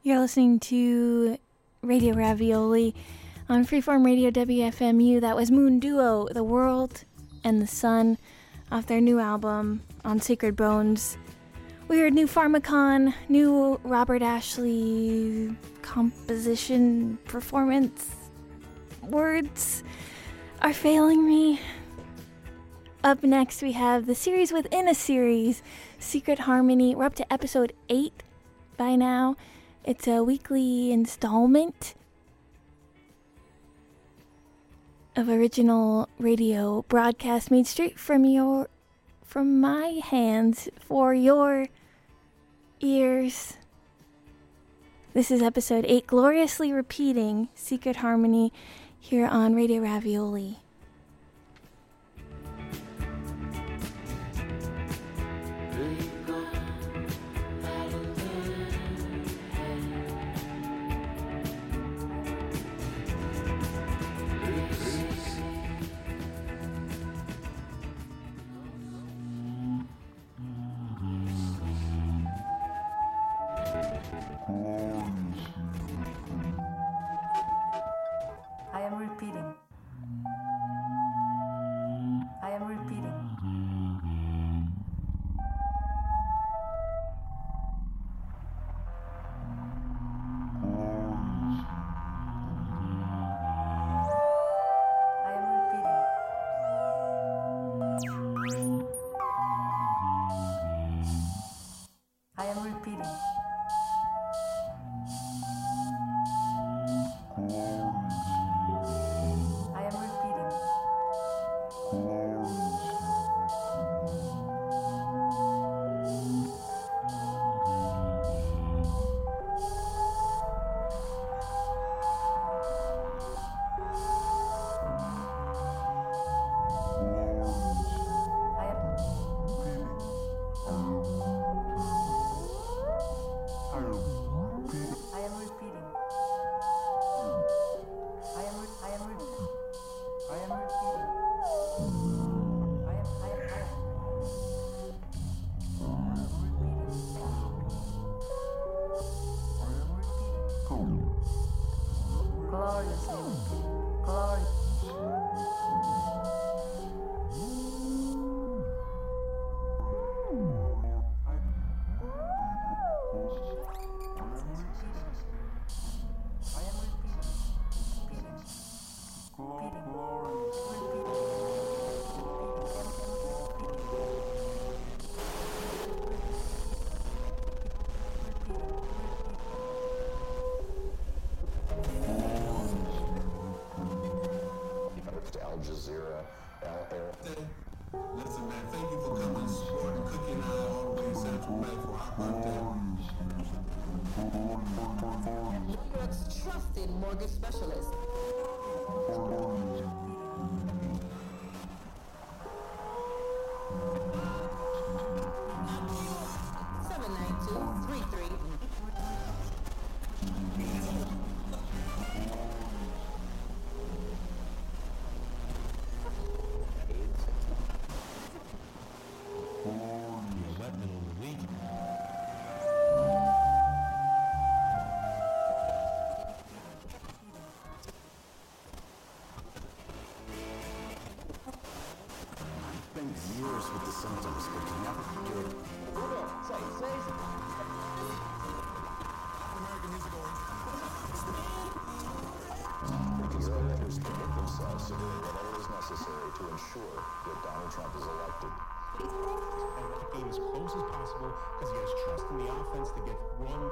You're listening to Radio Ravioli on Freeform Radio WFMU. That was Moon Duo, The World and the Sun, off their new album on Sacred Bones. We heard new Pharmacon, new Robert Ashley composition performance. Words are failing me. Up next, we have the series within a series, Secret Harmony. We're up to episode 8 by now. It's a weekly installment of original radio broadcast made straight from my hands for your ears. This is episode 8, gloriously repeating Secret Harmony here on Radio Ravioli. I am repeating. I am repeating. I am repeating. I am repeating. I am repeating. I am repeating. I am repeating. Gloriously repeating. Glorious. I am To Al Jazeera, Listen, man, thank you for coming, supporting Cookie and I all the way in Central Bay for our birthday. New York's trusted mortgage specialist. 792-33. years with the symptoms, but can never get it. Europeans commit themselves to doing whatever is necessary to ensure that Donald Trump is elected. And let the game as close as possible because he has trust in the offense to get run.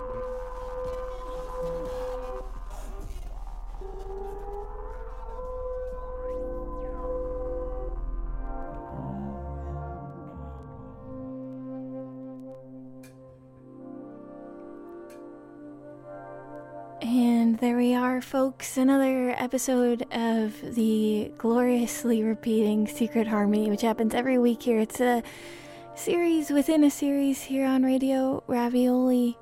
And there we are, folks, another episode of the gloriously repeating Secret Harmony, which happens every week here. It's a series within a series here on Radio Ravioli.